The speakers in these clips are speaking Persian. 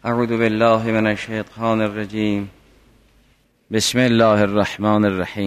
اعوذ بالله من الشیطان الرجیم. بسم الله الرحمن الرحیم.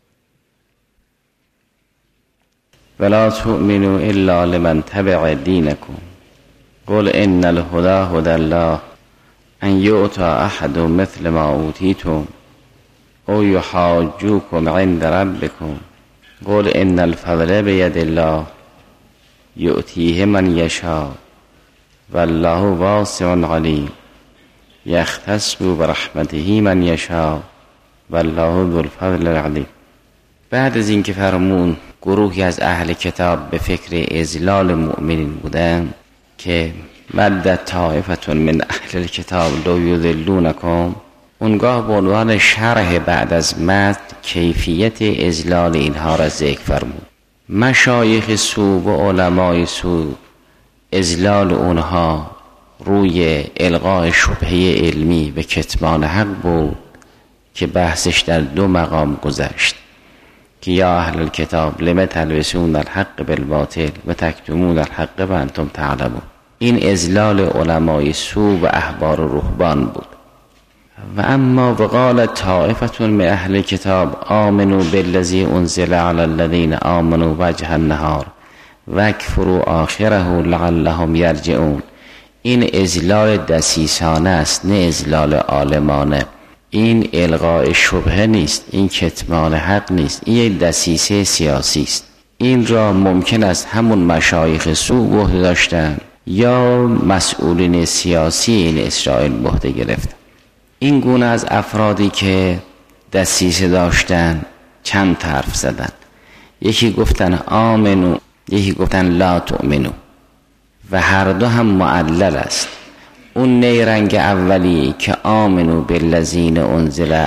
ولا تؤمنوا الا لمن تبع دینکم قل ان الهدى هدى الله ان یؤتی احد مثل ما اوتیتم او یحاجوکم عند ربکم قل ان الفضل بید الله یؤتیه من یشاء والله واسع علیم یختص برحمته من یشاء والله ذو الفضل العظیم. بعد از اینکه فرمون گروهی از اهل کتاب به فکر اذلال مؤمنین بودن که ودت طائفة من اهل الکتاب لو یضلونکم، اونگاه به عنوان شرح بعد از متن کیفیت اذلال اینها را ذکر فرمود. مشایخ سو و علمای سو اذلال اونها روی الغاء شبهه علمی به کتمان حق بود که بحثش در دو مقام گذشت که یا اهل الکتاب لم تلبسون الحق بالباطل و تکتمون الحق و انتم تعلمون. این اذلال علمای سو و احبار و رهبان بود. و اما وقال طائفة من اهل الکتاب آمنوا بالذی انزل علی الذین آمنوا وجه النهار واکفروا آخره لعلهم یرجعون. این اذلال دسیسانه است، نه اذلال عالمانه. این الغاء شبهه نیست، این کتمان حق نیست، این یک دسیسه سیاسی است. این را ممکن است همون مشایخ سو به عهده داشتن یا مسئولین سیاسی این اسرائیل به عهده گرفتن. این گونه از افرادی که دسیسه داشتن چند طرف زدن. یکی گفتن آمنو، یکی گفتن لا تؤمنو و هر دو هم معلل است. اون نیرنگ اولی که آمنو بالذین انزل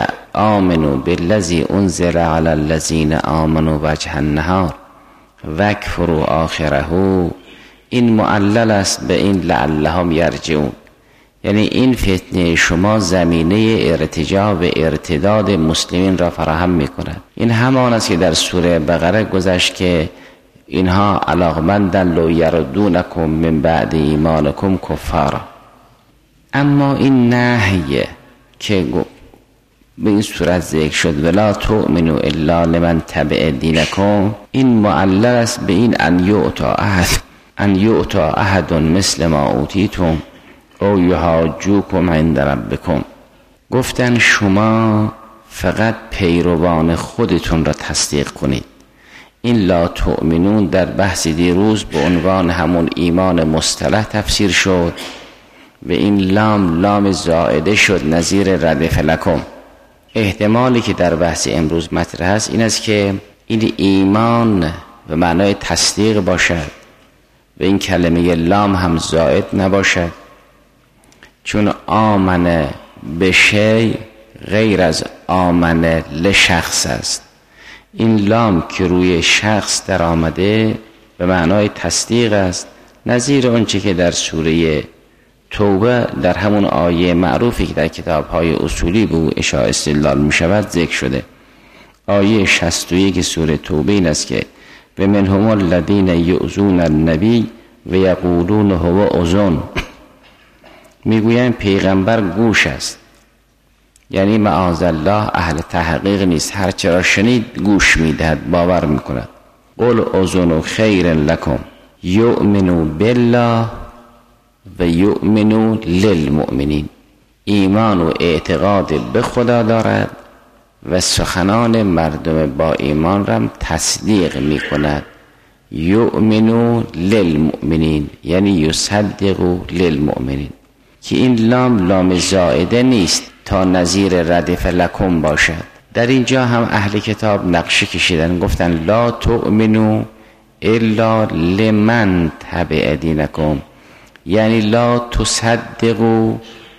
علی الذین آمنوا وجه النهار واکفروا آخره، این معلل است به این لعلهم یرجعون. یعنی این فتنه شما زمینه ارتجاع و ارتداد مسلمین را فراهم می‌کند. این همان است که در سوره بقره گذشت که اینها علاقمندن لو یردونکم من بعد ایمانکم کفارا. اما این نهیه که به این صورت ذکر شد ولا تؤمنوا الا لمن تبع دینکم، این معلل است به این ان یؤتی احد مثل ما اوتیتم او یحاجوکم عند ربکم. گفتن شما فقط پیروان خودتون را تصدیق کنید. این لا تؤمنون در بحث دیروز به عنوان همون ایمان مصطلح تفسیر شد و این لام زائده شد نظیر ردف لکم. احتمالی که در بحث امروز مطرح است این است که این ایمان به معنای تصدیق باشد و این کلمه لام هم زائد نباشد، چون آمنه به شی غیر از آمنه لشخص است. این لام که روی شخص در آمده به معنای تصدیق است، نظیر اونچه که در سوره توبه در همون آیه معروفی که در کتاب‌های اصولی به او اشاره استدلال می شود ذکر شده. آیه 61 سوره توبه این است که و منهم الذین یؤذون النبی و یقولون هو اذن، میگویند پیغمبر گوش است، یعنی معاذ الله اهل تحقیق نیست، هر چرا شنید گوش میدهد، باور میکند. قل اذن خیر لکم یؤمنوا بالله و یؤمنوا للمؤمنین. ایمان و اعتقاد به خدا دارد و سخنان مردم با ایمان را تصدیق میکند. یؤمنوا للمؤمنین یعنی یصدقوا للمؤمنین، که این لام زائده نیست تا نظیر ردف لکم باشد. در اینجا هم اهل کتاب نقشه کشیدن، گفتن لا تؤمنوا الا لمن تبع دینکم، یعنی لا تصدقوا،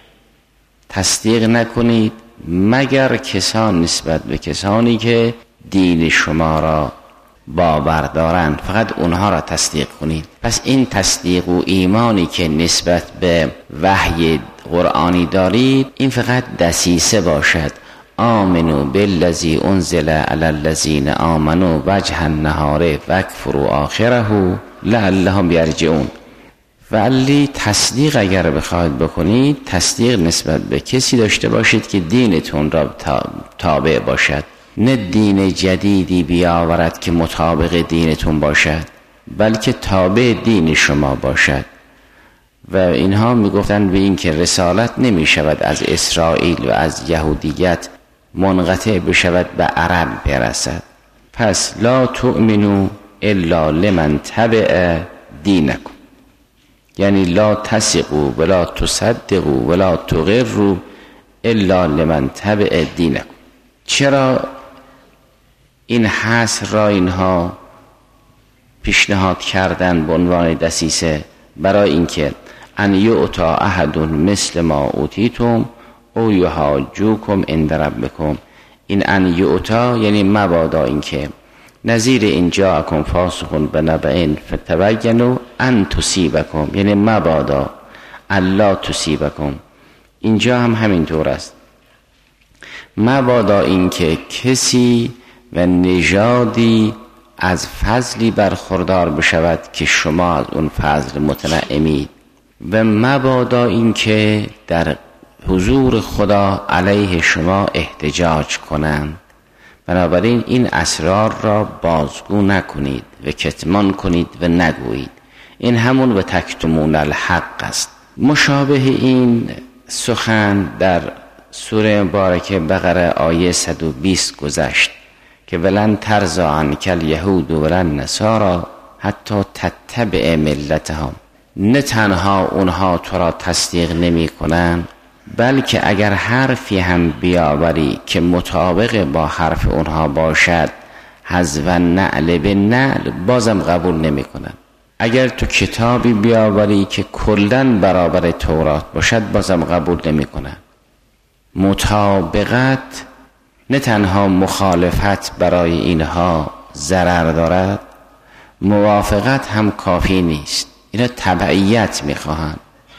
تصدیق نکنید مگر کسان نسبت به کسانی که دین شما را باور دارند، فقط اونها را تصدیق کنید. پس این تصدیق و ایمانی که نسبت به وحی قرآنی دارید این فقط دسیسه باشد. آمنوا بالذی انزل علی الذین آمنوا وجه النهار واکفروا آخره لعلهم یرجعون. ولی تصدیق اگر بخواهید بکنید، تصدیق نسبت به کسی داشته باشید که دینتون را تابع باشد، نه دین جدیدی بیاورد که مطابق دینتون باشد، بلکه تابع دین شما باشد. و اینها میگفتن به این که رسالت نمی شود از اسرائیل و از یهودیت منقطع بشود به عرب برسد. پس لا تؤمنو الا لمن تبع دینکم، یعنی لا تثقوا ولا تصدقوا ولا تقروا الا لمن تبع دینکم. چرا این حصر را اینها پیشنهاد کردن به عنوان دسیسه؟ برای اینکه ان یؤتا احد مثل ما اوتیتم او یحاجوکم عند ربکم. این ان یؤتا یعنی مبادا اینکه نظیر این جاءکم فاسق بنبأ فتبینوا ان تصیبکم، یعنی مبادا الا تصیبکم. اینجا هم همینطور است، مبادا اینکه کسی و نژادی از فضلی برخوردار بشود که شما از اون فضل متنعمید، و مبادا اینکه در حضور خدا علیه شما احتجاج کنند. بنابراین این اسرار را بازگو نکنید و کتمان کنید و نگویید. این همون و تکتمون الحق است. مشابه این سخن در سوره مبارکه بقره آیه 120 گذشت که ولن ترضی عنک الیهود ولن نصارى حتی تتبع ملتهم. نه تنها اونها تو را تصدیق نمی کنند، بلکه اگر حرفی هم بیاوری که مطابق با حرف اونها باشد حذف نعل به نعل بازم قبول نمی کنند. اگر تو کتابی بیاوری که کلن برابر تورات باشد بازم قبول نمی کنند. مطابقت نه تنها مخالفت برای اینها ضرر دارد، موافقت هم کافی نیست. اینا تبعیت میخواهند.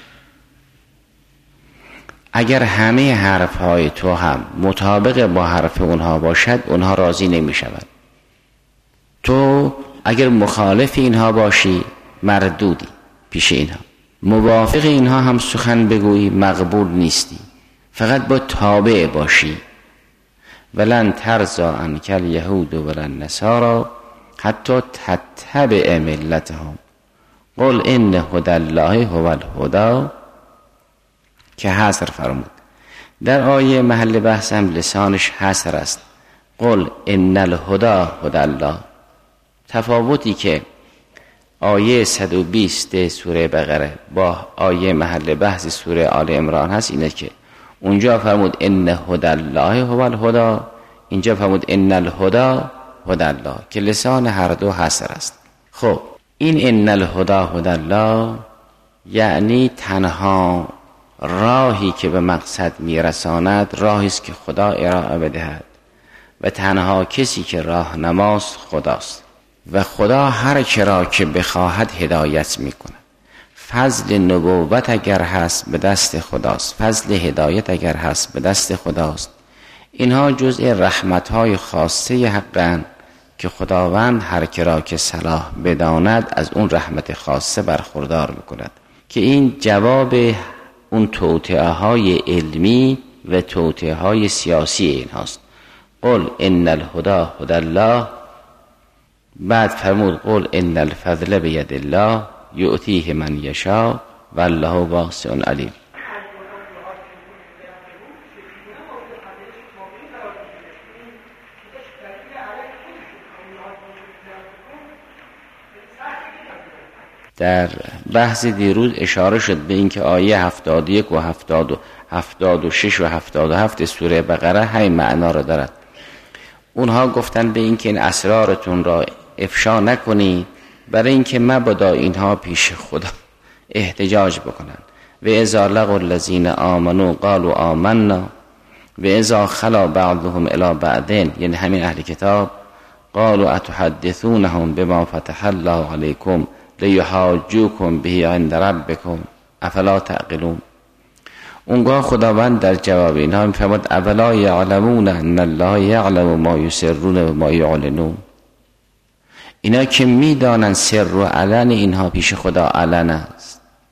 اگر همه حرفهای تو هم مطابق با حرف اونها باشد اونها راضی نمیشود. تو اگر مخالف اینها باشی مردودی پیش اینها، موافق اینها هم سخن بگویی مقبول نیستی، فقط با تابع باشی. ولن ترضی عنک الیهود ولن نصارى حتی تتبع ملتهم قل ان هدی الله هو الهدی، که حصر فرمود. در آیه محل بحث هم لسانش حصر است، قل ان الهدی هدی الله. تفاوتی که آیه 120 سوره بقره با آیه محل بحث سوره آل عمران هست اینه که اونجا فرمود ان هدی الله هو الهدی، اینجا فرمود ان الهدی هدی الله، که لسان هر دو حصر است. خب این ان الهدی هدی الله یعنی تنها راهی که به مقصد میرساند راهی است که خدا ارائه بدهد و تنها کسی که راهنماست خداست و خدا هر کی را که بخواهد هدایت میکنه. فضل نبوت اگر هست به دست خداست، فضل هدایت اگر هست به دست خداست. اینها جزء رحمت‌های خاصه حقاً که خداوند هر کی را که صلاح بداند از اون رحمت خاصه برخوردار میکند، که این جواب اون توطئه‌های علمی و توطئه‌های سیاسی این هاست. قل ان الهدی هدی الله، بعد فرمود قل ان الفضل بید الله یؤتیه من یشاء والله واسع علیم. در بحث دیروز اشاره شد به اینکه آیه 71 و 76 و 77 سوره بقره همین معنا را دارد. اونها گفتن به اینکه این اسرارتون را افشا نکنید برای اینکه مبادا اینها پیش خدا احتجاج بکنن. و اذا لقوا الذین آمنوا قالوا آمنا و اذا خلا بعضهم الی بعض، یعنی همین اهل کتاب، قالوا اتحدثونهم بما فتح الله علیکم لیحاجوکم به عند ربکم افلا تعقلون. اونگاه خداوند در جواب اینها میفرماد اولا یعلمون ان الله یعلم ما یسرون و ما یعلنون. اینا که میدانن سر و علن اینها پیش خدا علن است،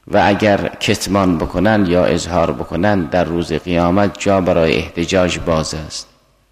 و اگر کتمان بکنن یا اظهار بکنن در روز قیامت جا برای احتجاج باز است.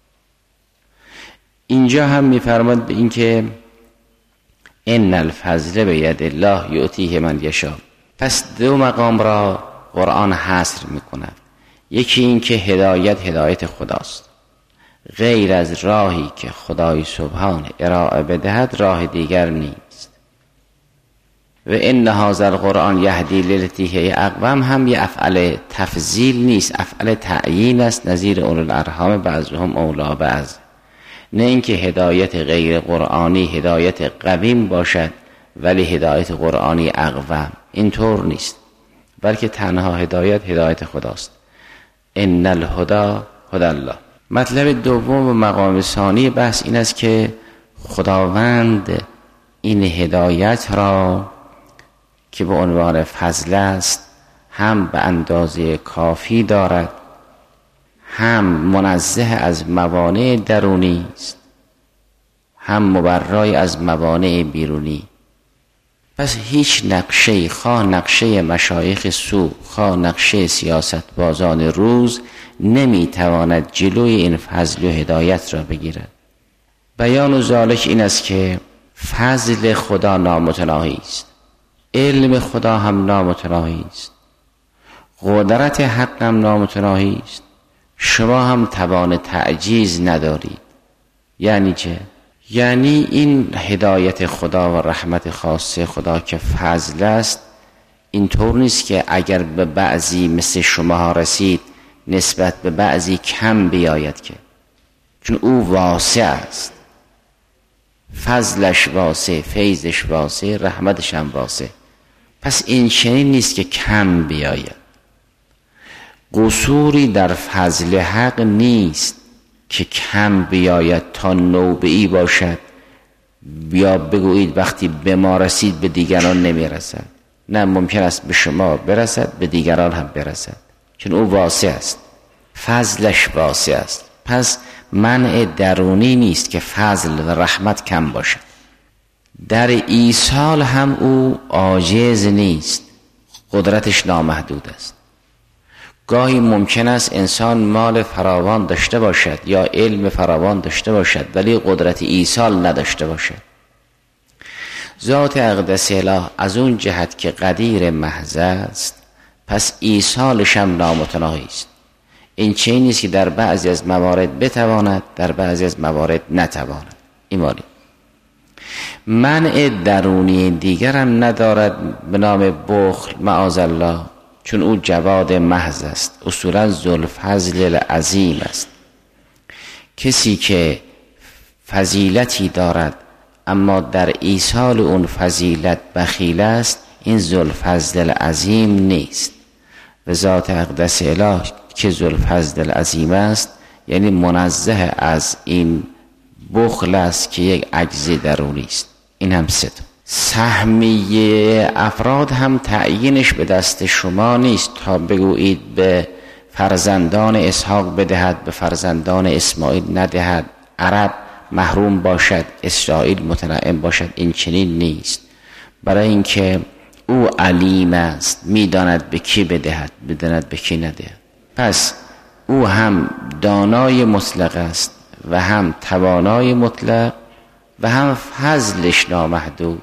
اینجا هم می‌فرماد به این که ان الفضل بید الله یؤتیه من یشاء. پس دو مقام را قرآن حصر می‌کند. یکی این که هدایت خداست، غیر از راهی که خدای سبحان ارائه بدهد راه دیگر نیست. و ان هذا القرآن یهدی للتی هی اقوم هم یه افعل تفضیل نیست، افعل تعیین است، نظیر اولو الارحام بعضهم اولی بعض. نه اینکه هدایت غیر قرآنی هدایت قویم باشد ولی هدایت قرآنی اقوم، اینطور نیست، بلکه تنها هدایت خداست. ان الهدی هدی الله. مطلب دوم و مقام ثانی بحث این است که خداوند این هدایت را که به عنوان فضل است هم به اندازه کافی دارد، هم منزه از موانع درونی است، هم مبرای از موانع بیرونی. پس هیچ نقشه، خواه نقشه مشایخ سو، خواه نقشه سیاست بازان روز، نمیتواند جلوی این فضل و هدایت را بگیرد. بیان و ذالک این است که فضل خدا نامتناهی است، علم خدا هم نامتناهی است، قدرت حق هم نامتناهی است. شما هم توان تعجیز ندارید. یعنی چه؟ یعنی این هدایت خدا و رحمت خاصه خدا که فضل است، اینطور نیست که اگر به بعضی مثل شما رسید نسبت به بعضی کم بیاید، که چون او واسع است، فضلش واسع، فیضش واسع، رحمتش هم واسع. پس این چنین نیست که کم بیاید. قصوری در فضل حق نیست که کم بیاید تا نوبه‌ای باشد یا بگویید وقتی به ما رسید به دیگران نمی رسد. نه، ممکن است به شما برسد، به دیگران هم برسد، چون او واسع است، فضلش واسع است. پس منع درونی نیست که فضل و رحمت کم باشد. در ایصال هم او عاجز نیست، قدرتش نامحدود است. گاهی ممکن است انسان مال فراوان داشته باشد یا علم فراوان داشته باشد ولی قدرت ایصال نداشته باشد. ذات اقدس اله از اون جهت که قدیر محض است، پس ایصالش هم نامتناهی است. این چیزی نیست که در بعضی از موارد بتواند، در بعضی از موارد نتواند. ایمانی منع درونی دیگر هم ندارد به نام بخل معاذ الله، چون او جواد محض است، اصولا ذوالفضل العظیم است. کسی که فضیلتی دارد اما در ایصال اون فضیلت بخیل است، این ذوالفضل العظیم نیست. و ذات اقدس اله که ذوالفضل العظیم است یعنی منزه از این بخل است که یک عجز درونی است. این هم سه تا. سهمیه افراد هم تعیینش به دست شما نیست تا بگویید به فرزندان اسحاق بدهد، به فرزندان اسماعیل ندهد، عرب محروم باشد، اسرائیل متنعم باشد. این چنین نیست، برای اینکه او علیم است، میداند به کی بدهد، بداند به کی ندهد. پس او هم دانای مطلق است و هم توانای مطلق و هم فضلش نامحدود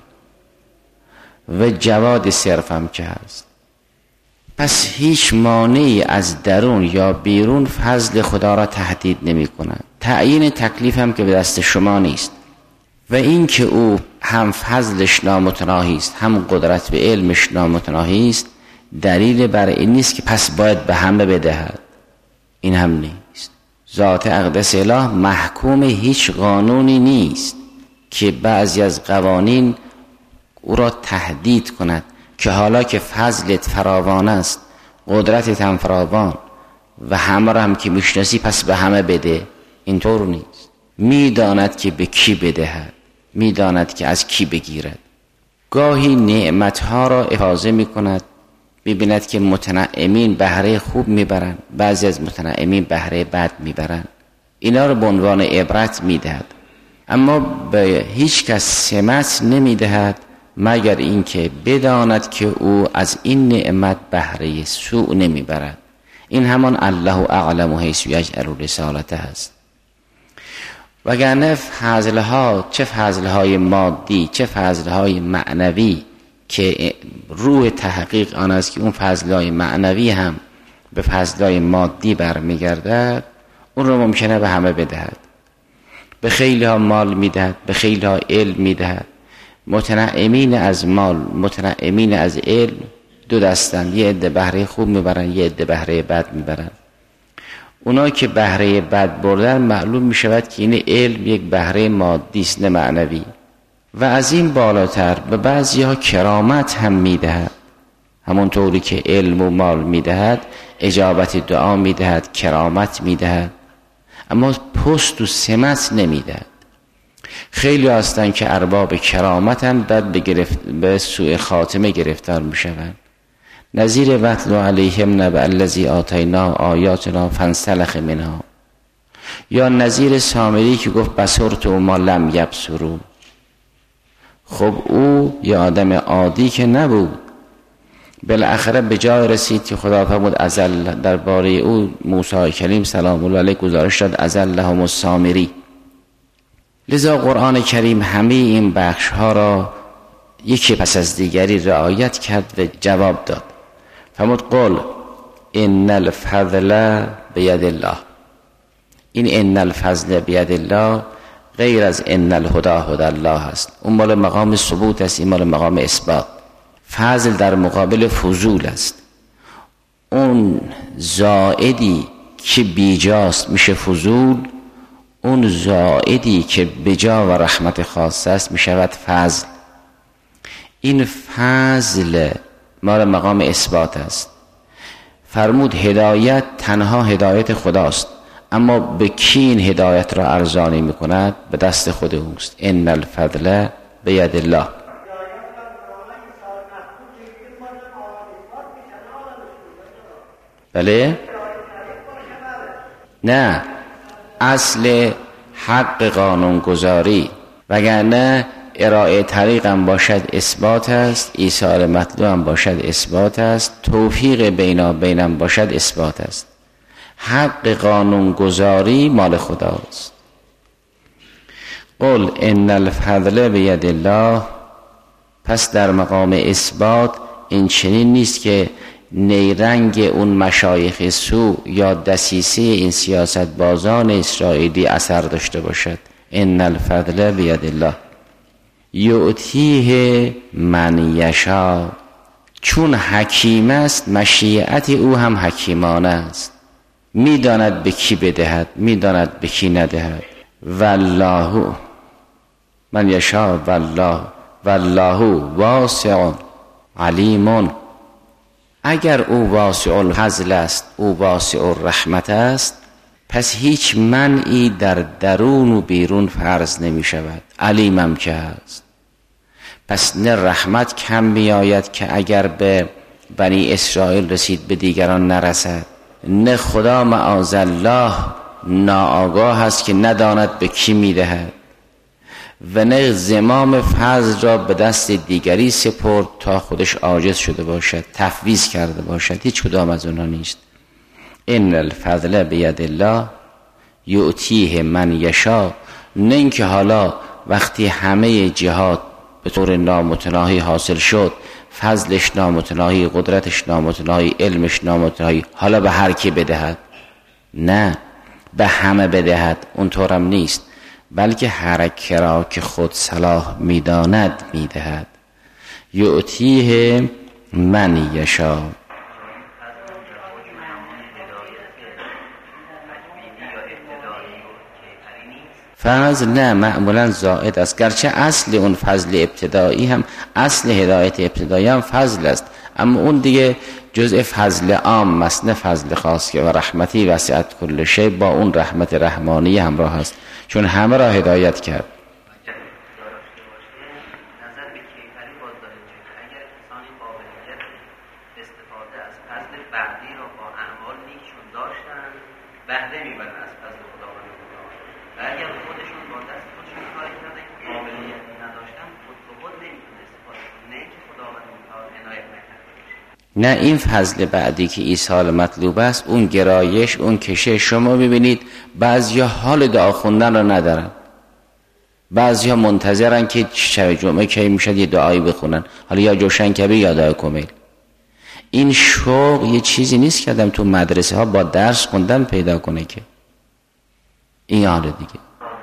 و جواد صرف هم که هست. پس هیچ مانعی از درون یا بیرون فضل خدا را تهدید نمی کند. تعیین تکلیف هم که به دست شما نیست. و این که او هم فضلش نامتناهی است هم قدرت به علمش نامتناهی است دلیل بر این نیست که پس باید به همه بدهد. این هم نیست. ذات اقدس اله محکوم هیچ قانونی نیست که بعضی از قوانین او را تهدید کند که حالا که فضلت فراوان است، قدرتت هم فراوان و همه را هم که میشناسی پس به همه بده. اینطور نیست. میداند که به کی بدهد، میداند که از کی بگیرد. گاهی نعمتها را افاضه میکند، ببیند که متنعمین بهره خوب میبرند، بعضی از متنعمین بهره بد میبرند. اینا را به عنوان عبرت میدهد، اما به هیچ کس سمت نمیدهد مگر اینکه بداند که او از این نعمت بهره سوء نمیبرد. این همان الله اعلم حیث یجعل رسالته است. وگرنه فضلها، چه فضلهای مادی چه فضلهای معنوی که روح تحقیق آن است که اون فضلهای معنوی هم به فضلهای مادی برمیگردد، اون رو ممکنه به همه بدهد. به خیلی ها مال میدهد، به خیلی ها علم میدهد. متنعمین از مال، متنعمین از علم دو دستند، یه عده بهره خوب میبرن، یه عده بهره بد میبرن. اونا که بهره بد بردن معلوم میشود که این علم یک بهره مادی است نه معنوی. و از این بالاتر به بعضی ها کرامت هم میدهد، همونطوری که علم و مال میدهد اجابت دعا میدهد، کرامت میدهد، اما پست و سمت نمیدهد. خیلی هستن که ارباب کرامتن بعد به سوء خاتمه گرفتار میشوند. نظیر وتل علیهم نبأ الذی آتیناه آیاتنا فانسلخ منها، یا نظیر سامری که گفت بصرت و ما لم یبصروا. خب او یه آدم عادی که نبود، بالاخره به جای رسید که خدا فرمود ازل درباره او موسی کلیم سلام الله علیه گزارش داد ازلهم السامری. لذا قرآن کریم همه این بخش ها را یکی پس از دیگری رعایت کرد و جواب داد. فرمود قل ان الفضل بید الله. این ان الفضل بید الله غیر از ان الهدى هدى الله است. اون مال مقام ثبوت است، این مال مقام اثبات. فضل در مقابل فضول است. اون زائدی که بیجاست میشه فضول، اون زائدی که بجا و رحمت خاص است میشود فضل. این فضل مال مقام اثبات است. فرمود هدایت تنها هدایت خداست، اما به کی این هدایت را ارزانی میکند؟ به دست خود اوست. ان الفضل بید الله. بله؟ نه، اصل حق قانون گذاری، وگرنه ارائه طریق هم باشد اثبات است، ایصال مطلوب هم باشد اثبات است، توفیق بینم باشد اثبات است. حق قانون گذاری مال خداست. قل ان الفضل بید الله. پس در مقام اثبات این چنین نیست که نیرنگ اون مشایخ سو یا دسیسه این سیاست بازان اسرائیلی اثر داشته باشد. ان الفضل بید الله یعطیه من یشاء. چون حکیم است مشیعت او هم حکیمانه است، میداند به کی بدهد، میداند به کی ندهد. والله من یشاء والله واسع علیم. اگر او واسع الفضل است، او واسع الرحمت است، پس هیچ منعی در درون و بیرون فرض نمی شود. علیمم که هست. پس نه رحمت کم می آید که اگر به بنی اسرائیل رسید به دیگران نرسد، نه خدا معاذالله ناآگاه است که نداند به کی می دهد، و نه زمام فضل را به دست دیگری سپرد تا خودش عاجز شده باشد، تفویض کرده باشد. هیچ کدام از اونا نیست. ان الفضل بید الله یعطیه من یشاء. نه اینکه حالا وقتی همه جهات به طور نامتناهی حاصل شد، فضلش نامتناهی، قدرتش نامتناهی، علمش نامتناهی، حالا به هر کی بدهد. نه، به همه بدهد، اونطورم نیست، بلکه هر کی را که خود صلاح میداند میدهد. یعطیه من یشاء. فضل نه، معمولا زائد است. گرچه اصل اون فضل ابتدایی هم، اصل هدایت ابتدایی هم فضل است، اما اون دیگه جزء فضل عام است نه فضل خاص که و رحمتی وسعت کل شی، با اون رحمت رحمانی همراه است، چون همه را هدایت کرد. نه این فضل بعدی که ایصال مطلوب است، اون گرایش، اون کشه. شما ببینید بعضیا حال دعا خوندن رو ندارن، بعضیا منتظرن که شب جمعه کی میشد یه دعایی بخونن، حالا یا جوشن کبیر یا دعای کمیل. این شوق یه چیزی نیست که آدم تو مدرسه ها با درس خوندن پیدا کنه که این حال دیگه.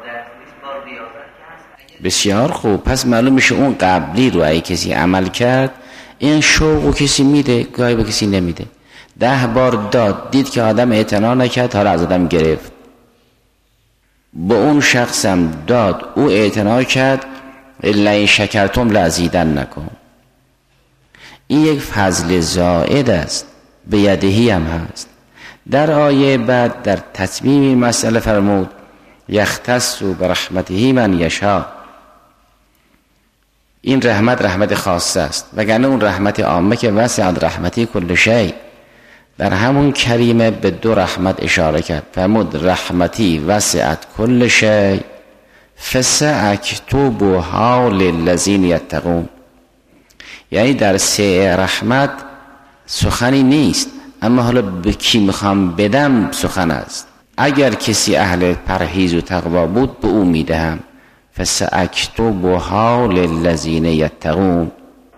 بسیار خوب. پس معلوم میشه اون قبلی رو اگه کسی عمل کرد این شوق رو کسی میده، گاهی به کسی نمیده. 10 بار داد، دید که آدم اعتنا نکرد، حالا از آدم گرفت. با اون شخصم داد، او اعتنا کرد، لئن شکرتم لازیدنکم. این یک فضل زائد است، به یدهی هم هست. در آیه بعد در تتمیم این مسئله فرمود یختص برحمته من یشاء. این رحمت خاصه است، وگرنه اون رحمت عامه که وسعت رحمتی کل شیء. در همون کریمه به 2 رحمت اشاره کرد، فرمود رحمتی وسعت کل شیء فساکتبها للذین یتقون. یعنی در 3 رحمت سخنی نیست، اما حالا به کی میخوام بدم سخن است. اگر کسی اهل پرهیز و تقوا بود به او میدهم، فساکتبها للذین یتقون.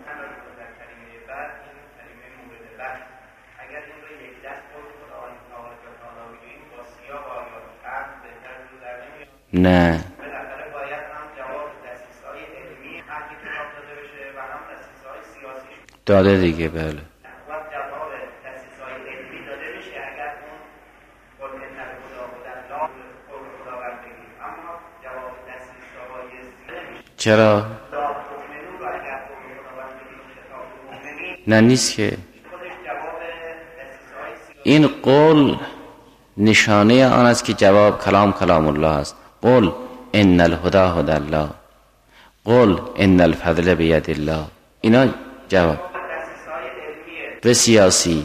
نه داده دیگه. بله چرا؟ نه نیست که این قول نشانه آن است که جواب کلام الله است. قل ان الهدی هدی الله، قل ان الفضل بید الله. اینا جواب به سیاسی.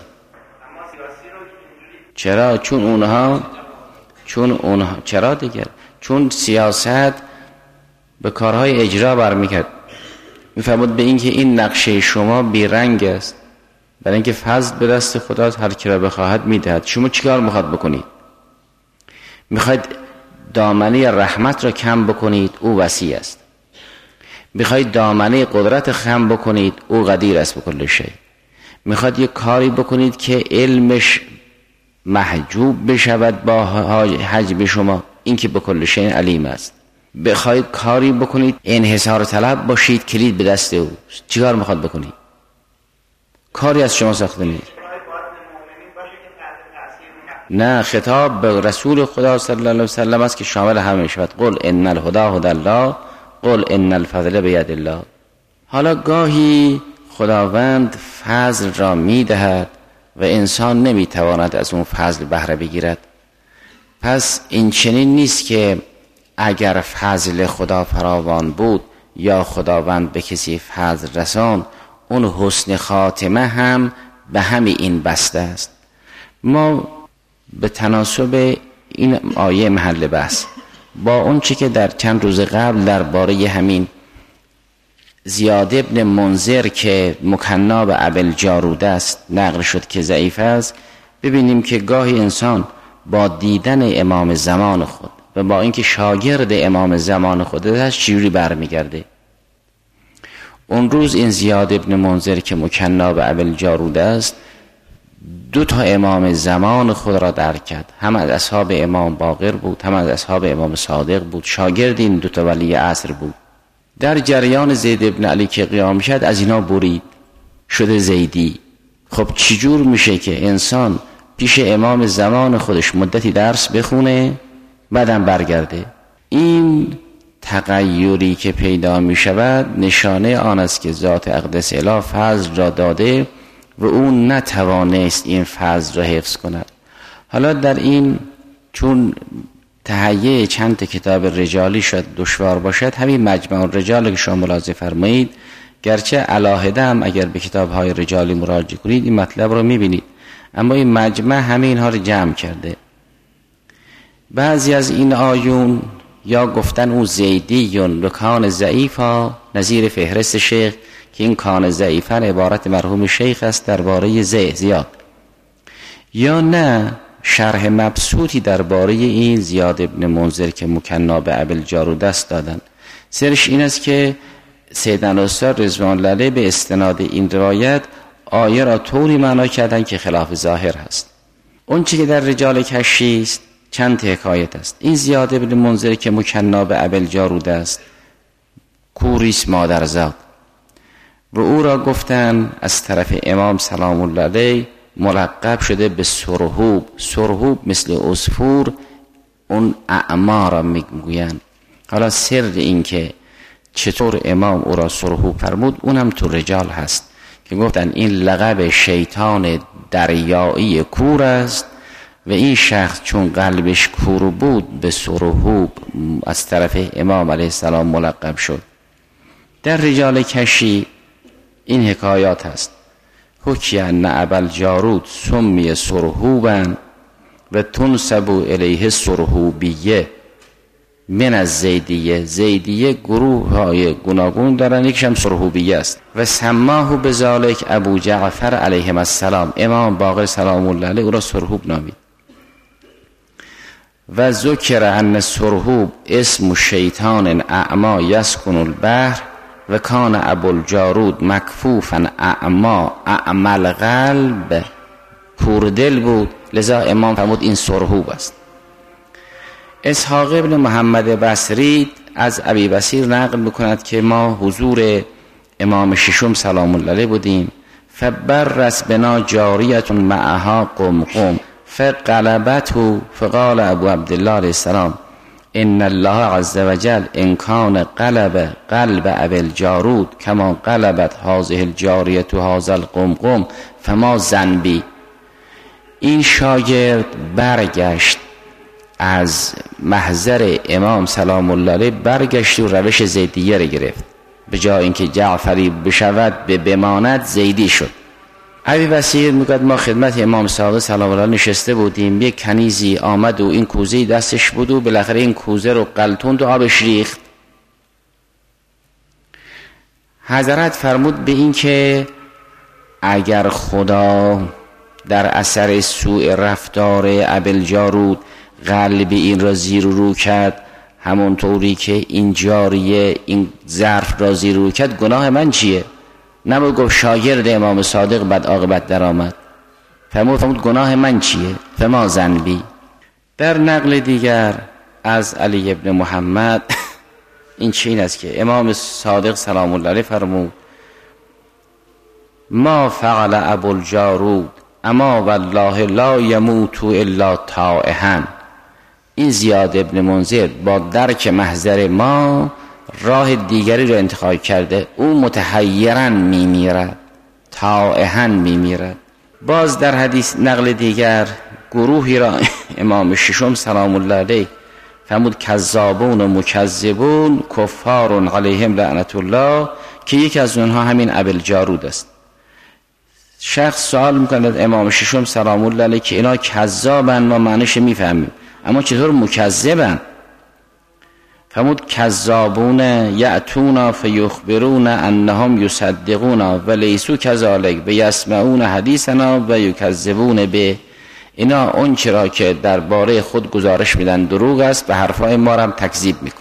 چرا؟ چون اونها چرا دیگر؟ چون سیاست به کارهای اجرا برمیکرد. میفرمود به این که این نقشه شما بیرنگ است، برای اینکه فضل به دست خداست، هر کی را بخواهد میدهد. شما چیکار میخواد بکنید؟ میخواید دامنه رحمت را کم بکنید، او وسیع است. میخواید دامنه قدرت خم بکنید، او قدیر است به کل شیء. میخواید یک کاری بکنید که علمش محجوب بشود با حجب شما، این که به کل شیء علیم است. بخواید کاری بکنید انحصار طلب باشید، کلید به دست او. چیکار میخواد بکنید؟ کاری از شما ساخته نیست. نه، خطاب به رسول خدا صلی الله علیه و سلم است که شامل همه شود. قل ان الهدی هدی الله، قل ان الفضل بید الله. حالا گاهی خداوند فضل را میدهد و انسان نمیتواند از اون فضل بهره بگیرد. پس این چنین نیست که اگر فضل خدا فراوان بود یا خداوند به کسی فضل رساند، اون حسن خاتمه هم به همین این بسته است. ما به تناسب این آیه محل بحث با اون چی که در چند روز قبل درباره همین زیاد ابن منذر که مکنا به ابوالجارود است نقل شد که ضعیف است، ببینیم که گاهی انسان با دیدن امام زمان خود و با اینکه شاگرد امام زمان خود است چجوری برمیگرده. اون روز این زیاد ابن منذر که مکنا به ابوالجارود است 2 امام زمان خود را درک کرد. هم از اصحاب امام باقر بود، هم از اصحاب امام صادق بود، شاگرد این 2 ولی عصر بود. در جریان زید ابن علی که قیام شد از اینا برید، شده زیدی. خب چجور میشه که انسان پیش امام زمان خودش مدتی درس بخونه بعدم برگرده؟ این تغییری که پیدا میشود نشانه آن است که ذات اقدس اله فضل را داده و اون نتوانست این فضل را حفظ کند. حالا در این چون تهیه چند کتاب رجالی شد دشوار باشد، همین مجمع الرجال که شما ملاحظه فرمایید، گرچه علاهده هم اگر به کتاب‌های رجالی مراجعه کنید این مطلب رو می‌بینید، اما این مجمع همه اینها رو جمع کرده. بعضی از این آیون یا گفتن او زیدیون لکان ضعیفا، نظیر فهرست شیخ که این کان ضعیفا عبارت مرحوم شیخ است درباره زیاد، یا نه شرح مبسوطی درباره این زیاد ابن منذر که مکنا به ابوالجارود است دادن. سرش این است که سیدنا استاد رضوان الله علیه به استناد این روایت آیه را طوری معنا کردن که خلاف ظاهر هست. اون چی که در رجال کشی است چند حکایت است. این زیاد ابن منذر که مکنا به ابوالجارود است کوریس مادرزاد و او را گفتن از طرف امام سلام الله علیه ملقب شده به سرهوب. سرهوب مثل عصفور، اون اعما را میگوین. حالا سر این که چطور امام او را سرهوب فرمود اونم تو رجال هست که گفتن این لقب شیطان دریایی کور است و این شخص چون قلبش کور بود به سرهوب از طرف امام علیه السلام ملقب شد. در رجال کشی این حکایات هست. حکی ان ابوالجارود سمی سرهوبا و تنسب الیه سرهوبیه من از زیدیه. زیدیه گروه های گوناگون دارن، یکیش هم سرهوبیه است. و سماه بذالک ابو جعفر علیه السلام، امام باقر سلام الله علیه او را سرهوب نامید. و ذکر ان سرهوب اسم شیطان اعما یسکن البحر و کان ابوالجارود مکفوفا اعما اعمل قلب، کوردل بود، لذا امام فرمود این سرهوب است. اسحاق ابن محمد بصری از ابی بصیر نقل میکند که ما حضور امام ششم سلام الله علیه بودیم. فبرس بنا جاریت معها قمقم فقلبته فقال ابو عبدالله علیه السلام ان الله عز وجل ان کان قلب قلب ابوالجارود کما قلبت هذه الجاریه هذا القمقم فما ذنبی. این شاگرد برگشت از محضر امام سلام الله علیه، برگشت و روش زیدیه را گرفت، به جای اینکه جعفری بشود به بماند زیدی شد. ابی بصیر میگه ما خدمت امام صادق سلام الله علیه نشسته بودیم، یک کنیزی آمد و این کوزه دستش بود و بالاخره این کوزه رو قلتوند و آبش ریخت. حضرت فرمود به این که اگر خدا در اثر سوء رفتار ابوالجارود قلب این را زیر و رو کرد همونطوری که این جاریه این ظرف را زیر و رو کرد، گناه من چیه؟ نباید گفت شاگرد امام صادق بد عاقبت در آمد. فرمود گناه من چیه؟ فما ذنبی. در نقل دیگر از علی ابن محمد این چین است که امام صادق سلام الله علیه فرمود ما فعل ابوالجارود اما والله لا یموت الا طائحا. این زیاد ابن منذر با درک محضر ما راه دیگری رو انتخاب کرده، او متحیرا میمیرد، طائحا میمیرد. باز در حدیث نقل دیگر گروهی را امام ششم سلام الله علیه فرمود کذابون و مکذبون کفار علیهم لعنت الله، که یکی از اونها همین ابوالجارود است. شخص سوال میکند امام ششم سلام الله علیه که اینا کذابن ما معنیش میفهمیم، اما چطور مکذبن؟ فرمود کذابون یأتون فیخبرون انهم یصدقون و لیسوا کذالک و یسمعون حدیثنا و یکذبون به. اینا اون چرا که درباره خود گزارش میدن دروغ است، به حرفای ما هم تکذیب میکن.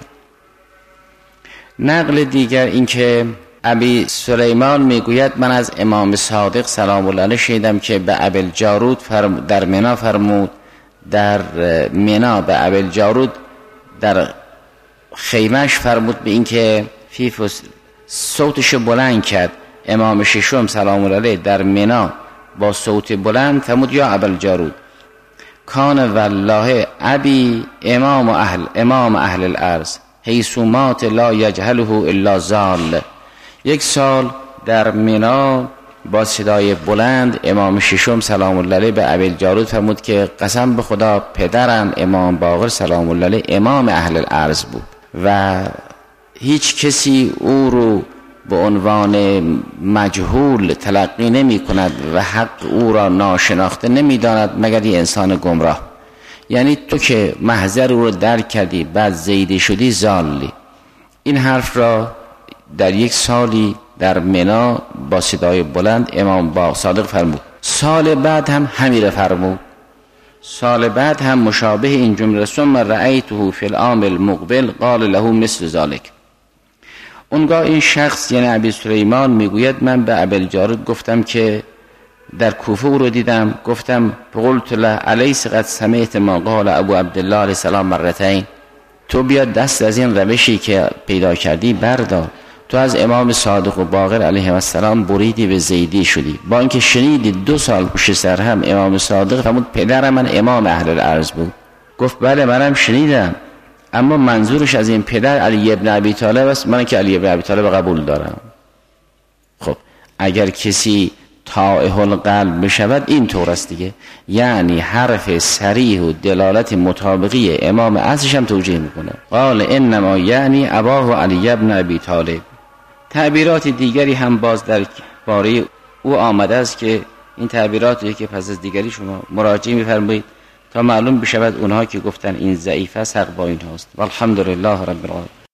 نقل دیگر این که ابی سلیمان میگوید من از امام صادق سلام الله علیه شنیدم که به ابوالجارود در منا فرمود، در منا به ابوالجارود در خیمش فرمود به این که صوتش بلند کرد. امام ششم سلام الله علیه در منا با صوت بلند فرمود یا ابوالجارود کان والله ابی امام اهل الارض حیث مات لا یجهله الا ضال. یک سال در منا با صدای بلند امام ششم سلام الله علیه به ابوالجارود فرمود که قسم به خدا پدرم امام باقر سلام الله علیه امام اهل الارض بود و هیچ کسی او رو به عنوان مجهول تلقی نمی کند و حق او را ناشناخته نمی داند مگر یه انسان گمراه. یعنی تو که محضر او رو درک کردی بعد زیدی شدی ضالی. این حرف را در یک سالی در منی با صدای بلند امام با صادق فرمود. سال بعد هم همین فرمود. سال بعد هم مشابه این جمله ثم رأیته فی العام المقبل قال له مثل ذلك. اونگاه این شخص یعنی ابی سلیمان میگوید من به ابوالجارود گفتم که در کوفه او رو دیدم، گفتم قلت له الیس قد سمعت ما قال ابو عبدالله علیه السلام مرتين، تو بیا دست از این روشی که پیدا کردی بردار، تو از امام صادق و باقر علیه السلام بریدی به زیدی شدی. با اینکه شنیدی 2 سال پشت سر هم امام صادق فرمود پدر من امام اهل الارض بود. گفت بله منم شنیدم، اما منظورش از این پدر علی ابن ابی طالب است، من که علی ابن ابی طالب قبول دارم. خب اگر کسی طائح القلب بشود این طور است دیگه، یعنی حرف صریح و دلالت مطابقی امام اصلش هم توجیه میکنه. قال انما یعنی اباه علی ابن ابی طالب. تعبیرات دیگری هم باز در باره او آمده است که این تعبیراتی که پس از دیگری شما مراجعه می‌فرمایید تا معلوم بشود اونها که گفتن این ضعیف است حق با این هاست. والحمدلله رب العالمین.